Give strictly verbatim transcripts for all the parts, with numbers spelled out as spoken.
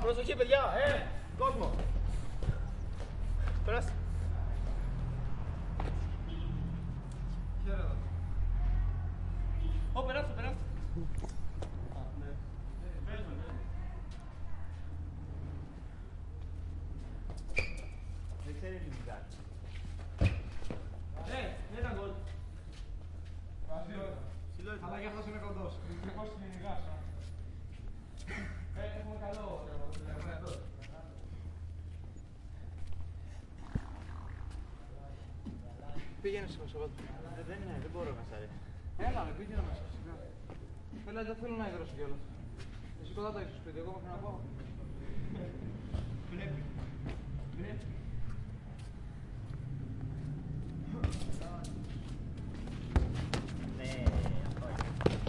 Προσοχή, παιδιά! Ε, κόσμο! Περάστε. Χαίρετε εδώ. Ω, περάστε, περάστε. Δεν ξέρει ελληνικά. Ε, δεν ήταν γκολ. Αλλά γι' αυτός είναι κοντός. Δυστυχώς είναι η γάσα. Ε, έχουμε καλό. Πήγαινε στο Σαββάτο. Δεν είναι, δεν μπορώ να σ' αρέσει. Έλα, με πήγαινε μέσα. Έλα, δεν θέλω να ιδρώσω κιόλας. Εσύ κοντά το έχεις στο σπίτι, εγώ μέχρι να πάω. Πρέπει. Πρέπει. Ναι, αυτό είναι.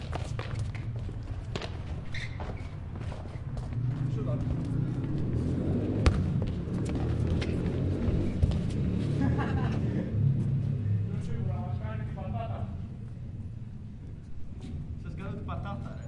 Σου δω. Σίγουρα, μας κάνει την πατάτα. Σας κάνω την πατάτα, ρε.